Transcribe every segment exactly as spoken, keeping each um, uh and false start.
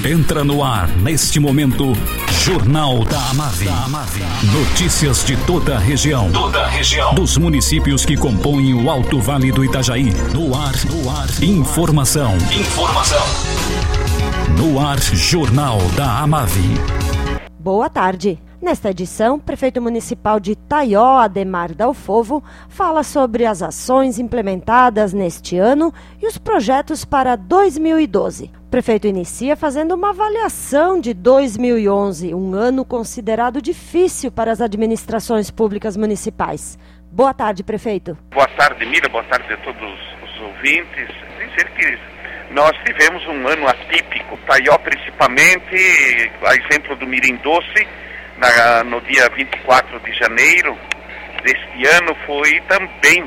Entra no ar, neste momento, Jornal da Amave. Notícias de toda a região. Toda a região. Dos municípios que compõem o Alto Vale do Itajaí. No ar, no ar. Informação. Informação. No ar, Jornal da Amave. Boa tarde. Nesta edição, o prefeito municipal de Taió, Ademar Dalfovo, fala sobre as ações implementadas neste ano e os projetos para dois mil e doze. O prefeito inicia fazendo uma avaliação de dois mil e onze, um ano considerado difícil para as administrações públicas municipais. Boa tarde, prefeito. Boa tarde, Mila. Boa tarde a todos os ouvintes. Dizer que nós tivemos um ano atípico, Taió principalmente, a exemplo do Mirim Doce, Na, no dia vinte e quatro de janeiro deste ano, foi também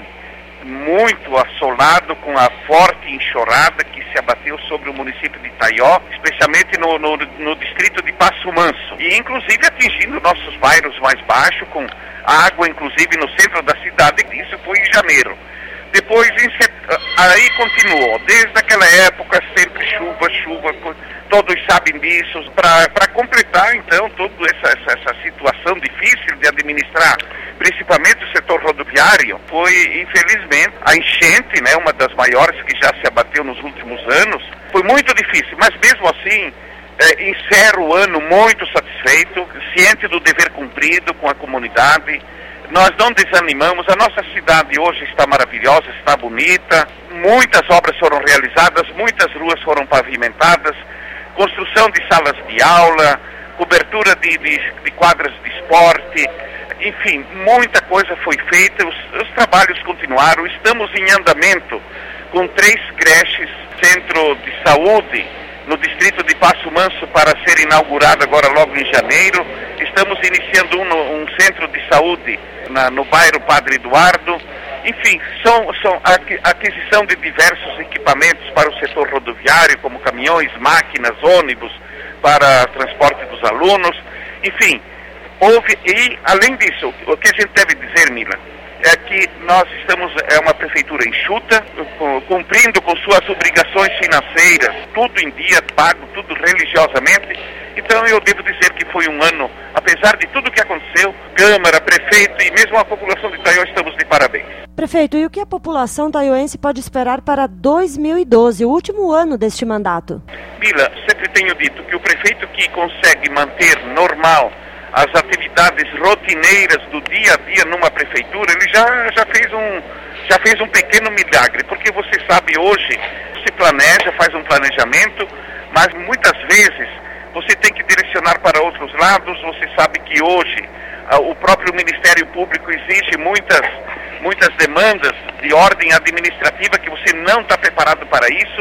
muito assolado com a forte enxurrada que se abateu sobre o município de Taió, especialmente no, no, no distrito de Passo Manso, e inclusive atingindo nossos bairros mais baixos, com água inclusive no centro da cidade. Isso foi em janeiro. Depois, em set... aí continuou, desde aquela época, sempre chuva, chuva, todos sabem disso. Para completar, então, toda essa, essa, essa situação difícil de administrar, principalmente o setor rodoviário, foi, infelizmente, a enchente, né, uma das maiores que já se abateu nos últimos anos. Foi muito difícil, mas mesmo assim, é, encerro o ano muito satisfeito, ciente do dever cumprido com a comunidade. Nós não desanimamos, a nossa cidade hoje está maravilhosa, está bonita, muitas obras foram realizadas, muitas ruas foram pavimentadas, construção de salas de aula, cobertura de, de, de quadras de esporte, enfim, muita coisa foi feita, os, os trabalhos continuaram, estamos em andamento com três creches, centro de saúde, no distrito de Passo Manso para ser inaugurado agora logo em janeiro. Estamos iniciando um, um centro de saúde na, no bairro Padre Eduardo. Enfim, são, são a aquisição de diversos equipamentos para o setor rodoviário, como caminhões, máquinas, ônibus, para transporte dos alunos. Enfim, houve, e além disso, o que a gente deve dizer, Mila, é que nós estamos, é uma prefeitura enxuta, cumprindo com suas obrigações financeiras, tudo em dia, pago, tudo religiosamente. Então eu devo dizer que foi um ano, apesar de tudo que aconteceu, Câmara, prefeito e mesmo a população de Taió, estamos de parabéns. Prefeito, e o que a população taioense pode esperar para dois mil e doze, o último ano deste mandato? Mila, sempre tenho dito que o prefeito que consegue manter normal as atividades rotineiras do dia a dia numa prefeitura, ele já, já, fez um, já fez um pequeno milagre, porque você sabe, hoje se planeja, faz um planejamento, mas muitas vezes você tem que direcionar para outros lados. Você sabe que hoje ah, o próprio Ministério Público exige muitas, muitas demandas de ordem administrativa que você não está preparado para isso,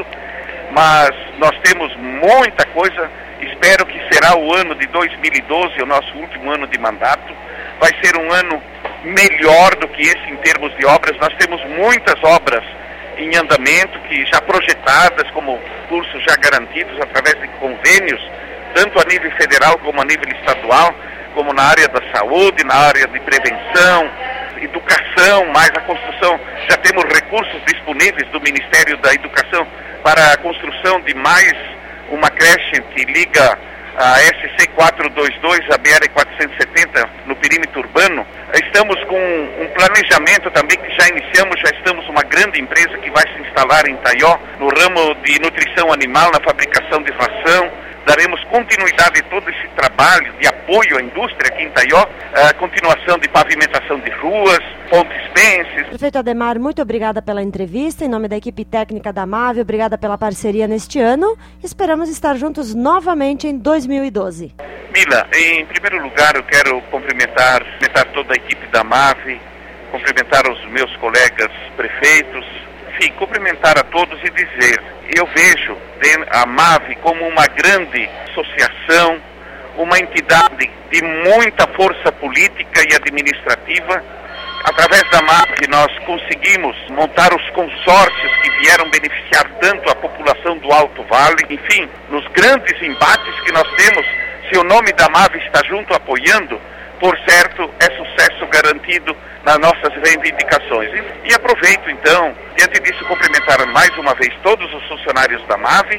mas nós temos muita coisa. Espero que será o ano de dois mil e doze, o nosso último ano de mandato. Vai ser um ano melhor do que esse em termos de obras. Nós temos muitas obras em andamento, que já projetadas, como cursos já garantidos através de convênios, tanto a nível federal como a nível estadual, como na área da saúde, na área de prevenção, educação, mais a construção. Já temos recursos disponíveis do Ministério da Educação para a construção de mais uma creche que liga a S C quatrocentos e vinte e dois, a B R quatrocentos e setenta no perímetro urbano. Estamos com um planejamento também que já iniciamos, já estamos uma grande empresa que vai se instalar em Taió, no ramo de nutrição animal, na fabricação de ração. Daremos continuidade a todo esse trabalho de apoio à indústria aqui em Taió, a continuação de pavimentação de ruas, pontes penses. Prefeito Ademar, muito obrigada pela entrevista. Em nome da equipe técnica da Amave, obrigada pela parceria neste ano. Esperamos estar juntos novamente em dois mil e doze. Mila, em primeiro lugar eu quero cumprimentar, cumprimentar toda a equipe da Amave, cumprimentar os meus colegas prefeitos, enfim, cumprimentar a todos e dizer, eu vejo a Amave como uma grande associação, uma entidade de muita força política e administrativa. Através da Amave nós conseguimos montar os consórcios que vieram beneficiar tanto a população do Alto Vale. Enfim, nos grandes embates que nós temos, se o nome da Amave está junto apoiando, por certo, é sucesso garantido nas nossas reivindicações. E, e aproveito, então, diante disso, cumprimentar mais uma vez todos os funcionários da Amave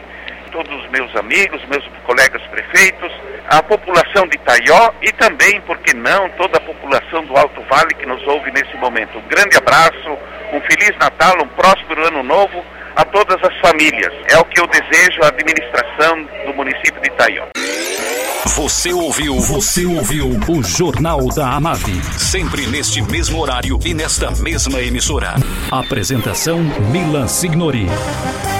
todos os meus amigos, meus colegas prefeitos, a população de Itaió e também, por que não, toda a população do Alto Vale que nos ouve nesse momento. Um grande abraço, um Feliz Natal, um próspero Ano Novo a todas as famílias. É o que eu desejo à administração do município de Itaió. Você ouviu, você ouviu o Jornal da Amave, sempre neste mesmo horário e nesta mesma emissora. Apresentação Milan Signori.